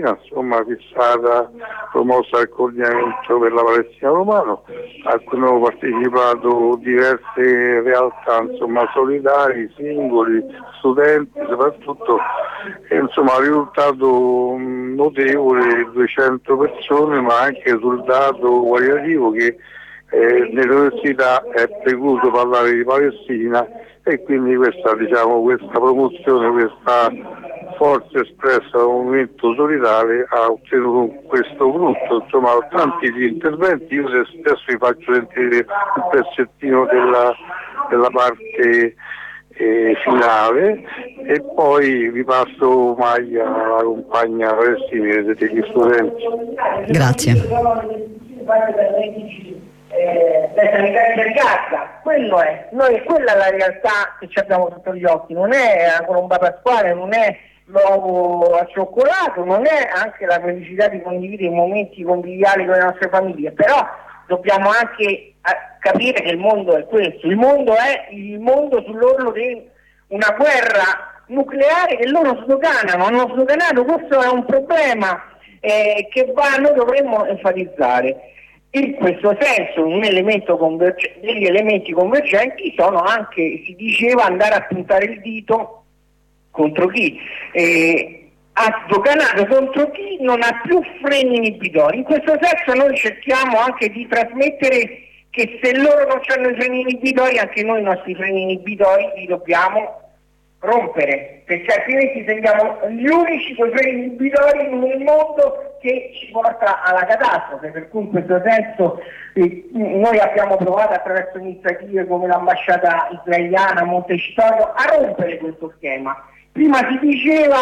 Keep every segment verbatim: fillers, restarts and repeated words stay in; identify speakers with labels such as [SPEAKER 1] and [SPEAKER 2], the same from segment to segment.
[SPEAKER 1] insomma fissata, promossa al coordinamento per la Palestina Romano, a cui hanno partecipato diverse realtà, insomma solidari, singoli, studenti soprattutto, e insomma ha risultato notevole, duecento persone, ma anche sul dato qualitativo che eh, nell'università è precluso parlare di Palestina, e quindi questa, diciamo, questa promozione, questa forza espressa dal movimento solidale ha ottenuto questo frutto. Insomma, tanti di interventi. Io stesso vi faccio sentire un pezzettino della, della parte eh, finale, e poi vi passo Maglia, la compagna palestinese degli studenti.
[SPEAKER 2] Grazie.
[SPEAKER 3] Eh, la sanità di Gaza, quello è, noi, quella è la realtà che ci abbiamo sotto gli occhi, non è la colomba pasquale, non è l'uovo al cioccolato, non è anche la felicità di condividere i momenti conviviali con le nostre famiglie, però dobbiamo anche capire che il mondo è questo, il mondo è il mondo sull'orlo di una guerra nucleare che loro sdoganano, hanno sdoganato. Questo è un problema eh, che va, noi dovremmo enfatizzare. In questo senso un elemento converge- degli elementi convergenti sono anche, si diceva, andare a puntare il dito contro chi eh, ha sdoganato, contro chi non ha più freni inibitori. In questo senso noi cerchiamo anche di trasmettere che se loro non hanno i freni inibitori, anche noi i nostri freni inibitori li dobbiamo rompere, perché altrimenti sembriamo gli unici con freni inibitori nel mondo che ci porta alla catastrofe. Per cui in questo senso eh, noi abbiamo provato attraverso iniziative come l'ambasciata israeliana a Montecitorio a rompere questo schema. Prima si diceva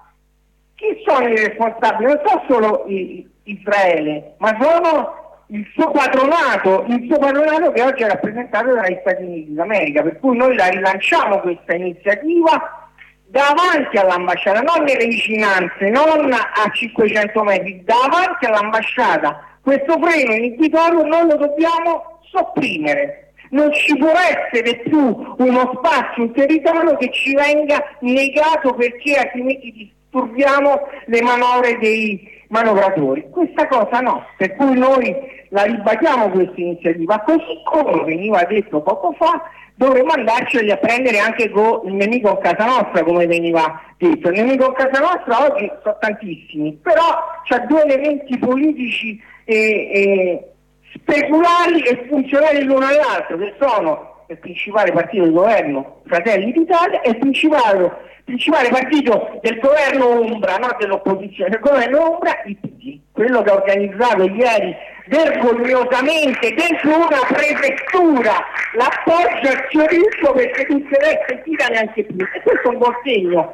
[SPEAKER 3] chi sono i responsabili, non sono solo i, Israele, ma sono il suo patronato, il suo patronato che oggi è rappresentato dagli Stati Uniti d'America, per cui noi la rilanciamo questa iniziativa davanti all'ambasciata, non nelle vicinanze, non a cinquecento metri, davanti all'ambasciata. Questo freno inibitorio noi lo dobbiamo sopprimere, non ci può essere più uno spazio, un territorio che ci venga negato, perché altrimenti disturbiamo le manovre dei manovratori. Questa cosa no, per cui noi la ribadiamo questa iniziativa, così come veniva detto poco fa, dovremmo andarceli a prendere anche con il nemico a casa nostra, come veniva detto. Il nemico a casa nostra oggi sono tantissimi, però c'ha due elementi politici e, e speculari e funzionali l'uno all'altro, che sono il principale partito del governo, Fratelli d'Italia, e il principale, principale partito del governo ombra, non dell'opposizione, del governo ombra, il P D, quello che ha organizzato ieri vergognosamente dentro una prefettura l'appoggio azionismo, perché non se l'è sentita neanche più, e questo è un buon segno.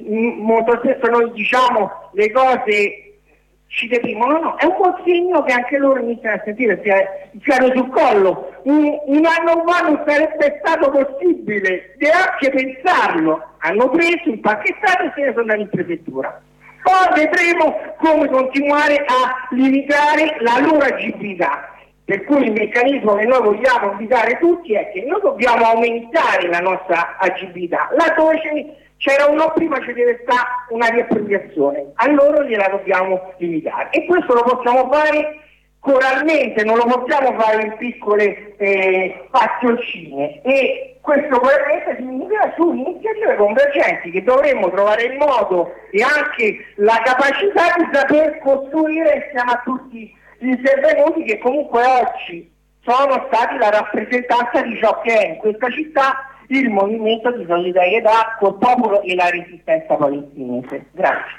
[SPEAKER 3] Molto spesso noi diciamo le cose ci deprimono, no, è un buon segno che anche loro iniziano a sentire il fiato sul collo. Un, un anno fa non sarebbe stato possibile neanche pensarlo, hanno preso, impacchettato e se ne sono andati in prefettura. Poi vedremo come continuare a limitare la loro agibilità, per cui il meccanismo che noi vogliamo invitare tutti è che noi dobbiamo aumentare la nostra agibilità, laddove c'era un no prima ci deve stare una riappropriazione, a loro gliela dobbiamo limitare, e questo lo possiamo fare coralmente, non lo possiamo fare in piccole eh, fazioncine, e questo coralmente significa su iniziative convergenti che dovremmo trovare il modo e anche la capacità di saper costruire insieme a tutti gli intervenuti che comunque oggi sono stati la rappresentanza di ciò che è in questa città il movimento di solidarietà col popolo e la resistenza palestinese. Grazie.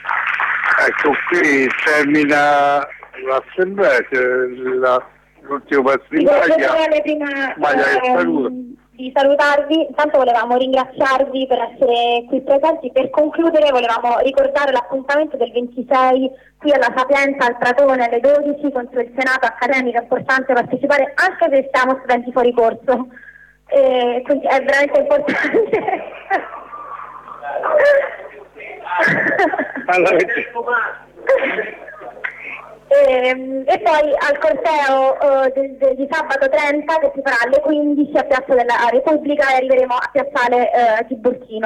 [SPEAKER 1] Ecco, qui termina l'assemblea, la, l'ultimo pezzo di Maglia.
[SPEAKER 4] Prima
[SPEAKER 1] Maglia che saluta.
[SPEAKER 4] di salutarvi, intanto volevamo ringraziarvi per essere qui presenti. Per concludere volevamo ricordare l'appuntamento del ventisei qui alla Sapienza, al Pratone, alle dodici, contro il Senato accademico. È importante partecipare anche se siamo studenti fuori corso. E quindi è veramente importante. e, e poi al corteo uh, di, di, di sabato trenta, che si farà alle quindici a Piazza della Repubblica, e arriveremo a Piazzale uh, Tiburtino.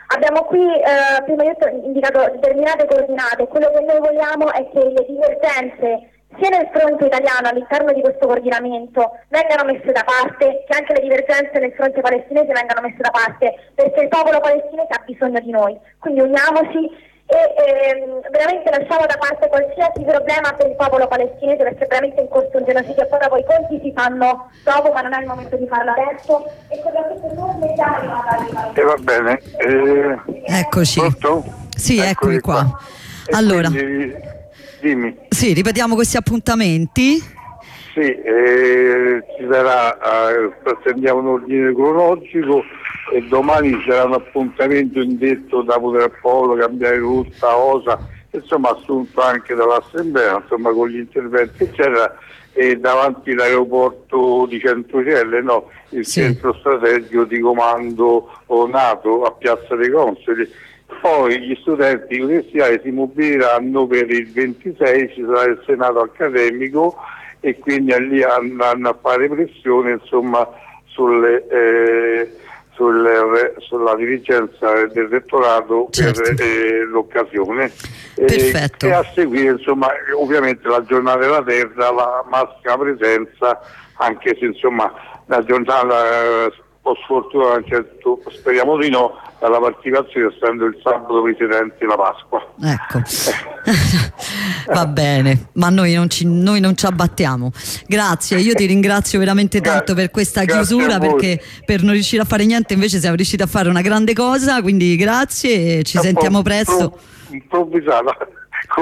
[SPEAKER 4] Abbiamo qui, eh, prima di tutto, indicato determinate coordinate. Quello che noi vogliamo è che le divergenze sia nel fronte italiano all'interno di questo coordinamento vengano messe da parte, che anche le divergenze nel fronte palestinese vengano messe da parte, perché il popolo palestinese ha bisogno di noi. Quindi uniamoci e ehm, veramente lasciamo da parte qualsiasi problema per il popolo palestinese, perché è veramente in corso un genocidio e poi dopo i conti si fanno dopo, ma non è il momento di farlo adesso, e soprattutto non mettiamo di mandare.
[SPEAKER 1] E va bene. Eh,
[SPEAKER 2] Eccoci.
[SPEAKER 1] pronto?
[SPEAKER 2] Sì, eccomi qua.
[SPEAKER 1] qua.
[SPEAKER 2] Allora,
[SPEAKER 1] Quindi, dimmi.
[SPEAKER 2] sì, ripetiamo questi appuntamenti.
[SPEAKER 1] Sì, eh, ci sarà, eh, prendiamo un ordine cronologico e domani c'era un appuntamento indetto da Potere Polo, Cambiare Rotta, Osa, insomma assunto anche dall'Assemblea, insomma con gli interventi eccetera, e davanti all'aeroporto di Centocelle, no, il
[SPEAKER 2] sì.
[SPEAKER 1] centro strategico di comando NATO a Piazza dei Consoli. Poi gli studenti universitari si mobiliseranno per il ventisei, ci sarà il Senato accademico e quindi lì andranno a fare pressione insomma sulle, eh, sulle, sulla dirigenza del rettorato
[SPEAKER 2] certo.
[SPEAKER 1] per eh, l'occasione.
[SPEAKER 2] Perfetto.
[SPEAKER 1] E, e a seguire insomma ovviamente la giornata della terra, la massima presenza, anche se insomma la giornata eh, un po' sfortunata, certo, speriamo di no, dalla partecipazione essendo il sabato precedente la Pasqua.
[SPEAKER 2] Ecco. Va bene, ma noi non, ci, noi non ci abbattiamo. Grazie, io ti ringrazio veramente tanto per questa chiusura, perché per non riuscire a fare niente invece siamo riusciti a fare una grande cosa, quindi grazie e ci sentiamo presto.
[SPEAKER 1] Improvvisata.